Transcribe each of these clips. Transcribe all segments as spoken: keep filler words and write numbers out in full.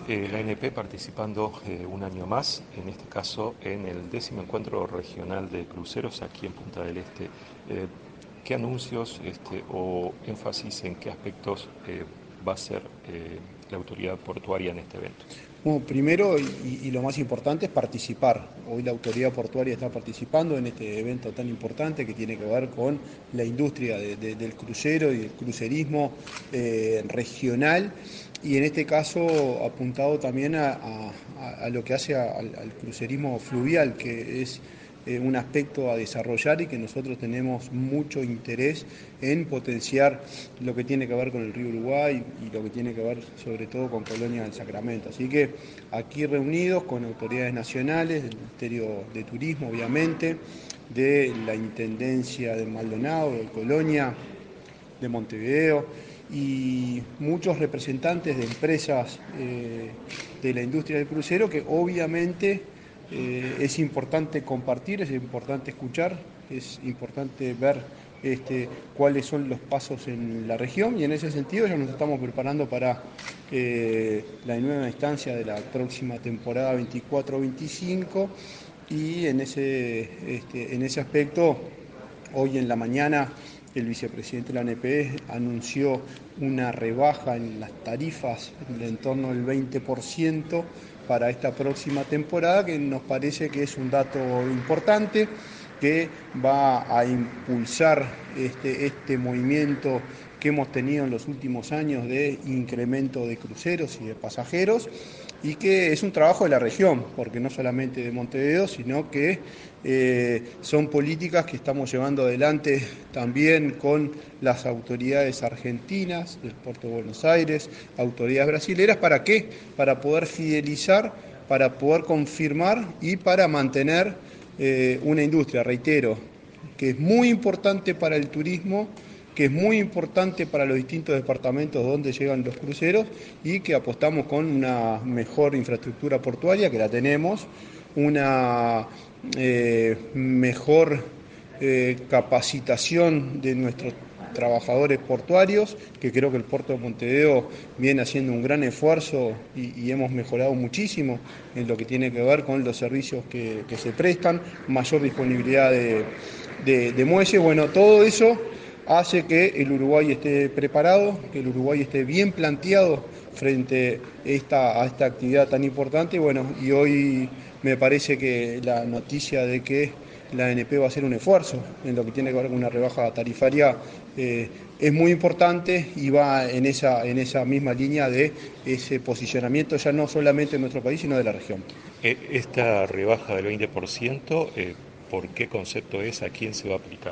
eh, la A N P participando eh, un año más, en este caso en el décimo encuentro regional de cruceros aquí en Punta del Este. Eh, ¿Qué anuncios este, o énfasis en qué aspectos eh, va a hacer eh, la autoridad portuaria en este evento? Bueno, primero y, y lo más importante es participar. Hoy la autoridad portuaria está participando en este evento tan importante que tiene que ver con la industria de, de, del crucero y del crucerismo eh, regional y en este caso apuntado también a, a, a lo que hace a, al, al crucerismo fluvial, que es eh, un aspecto a desarrollar y que nosotros tenemos mucho interés en potenciar lo que tiene que ver con el río Uruguay y lo que tiene que ver sobre todo con Colonia del Sacramento. Así que aquí reunidos con autoridades nacionales, del Ministerio de Turismo obviamente, de la Intendencia de Maldonado, de Colonia, de Montevideo y muchos representantes de empresas eh, de la industria del crucero que obviamente eh, es importante compartir, es importante escuchar, es importante ver este, cuáles son los pasos en la región y en ese sentido ya nos estamos preparando para eh, la nueva instancia de la próxima temporada veinticuatro veinticinco y en ese, este, en ese aspecto hoy en la mañana el vicepresidente de la A N P anunció una rebaja en las tarifas en el entorno del veinte por ciento para esta próxima temporada, que nos parece que es un dato importante, que va a impulsar este, este movimiento que hemos tenido en los últimos años de incremento de cruceros y de pasajeros, y que es un trabajo de la región, porque no solamente de Montevideo, sino que eh, son políticas que estamos llevando adelante también con las autoridades argentinas, del Puerto de Buenos Aires, autoridades brasileras, ¿para qué? Para poder fidelizar, para poder confirmar y para mantener eh, una industria, reitero, que es muy importante para el turismo, que es muy importante para los distintos departamentos donde llegan los cruceros y que apostamos con una mejor infraestructura portuaria, que la tenemos, una eh, mejor eh, capacitación de nuestros trabajadores portuarios, que creo que el puerto de Montevideo viene haciendo un gran esfuerzo y, y hemos mejorado muchísimo en lo que tiene que ver con los servicios que, que se prestan, mayor disponibilidad de, de, de muelles, bueno, todo eso hace que el Uruguay esté preparado, que el Uruguay esté bien planteado frente esta, a esta actividad tan importante. Y bueno, y hoy me parece que la noticia de que la A N P va a hacer un esfuerzo en lo que tiene que ver con una rebaja tarifaria eh, es muy importante y va en esa, en esa misma línea de ese posicionamiento ya no solamente en nuestro país, sino de la región. Esta rebaja del veinte por ciento, eh, ¿por qué concepto es? ¿A quién se va a aplicar?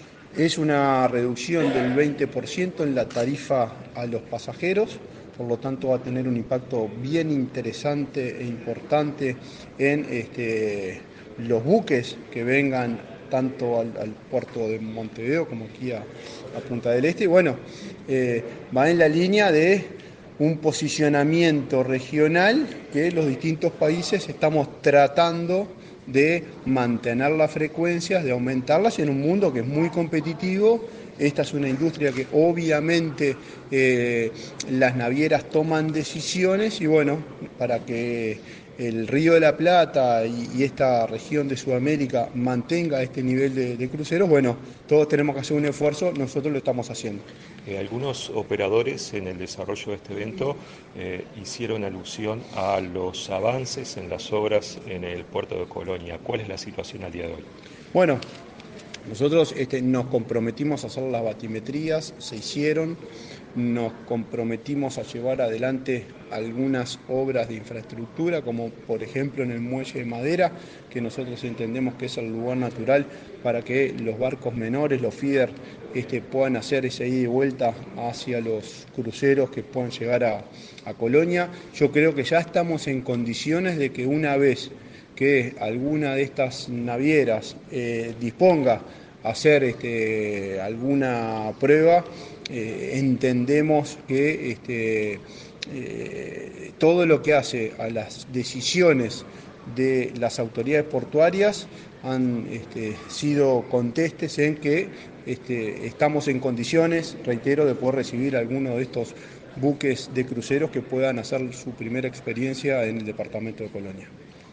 Es una reducción del veinte por ciento en la tarifa a los pasajeros, por lo tanto va a tener un impacto bien interesante e importante en este, los buques que vengan tanto al, al puerto de Montevideo como aquí a, a Punta del Este. Y bueno, eh, va en la línea de un posicionamiento regional que los distintos países estamos tratando de mantener las frecuencias, de aumentarlas en un mundo que es muy competitivo. Esta es una industria que obviamente eh, las navieras toman decisiones y bueno, para que el Río de la Plata y, y esta región de Sudamérica mantenga este nivel de, de cruceros, bueno, todos tenemos que hacer un esfuerzo, nosotros lo estamos haciendo. Eh, algunos operadores en el desarrollo de este evento eh, hicieron alusión a los avances en las obras en el puerto de Colonia. ¿Cuál es la situación al día de hoy? Bueno, nosotros este, nos comprometimos a hacer las batimetrías, se hicieron, nos comprometimos a llevar adelante algunas obras de infraestructura, como por ejemplo en el muelle de madera, que nosotros entendemos que es el lugar natural para que los barcos menores, los feeder, este, puedan hacer ese ida y vuelta hacia los cruceros que puedan llegar a, a Colonia. Yo creo que ya estamos en condiciones de que una vez que alguna de estas navieras eh, disponga a hacer este, alguna prueba, eh, entendemos que este, eh, todo lo que hace a las decisiones de las autoridades portuarias han este, sido contestes en que este, estamos en condiciones, reitero, de poder recibir alguno de estos buques de cruceros que puedan hacer su primera experiencia en el departamento de Colonia.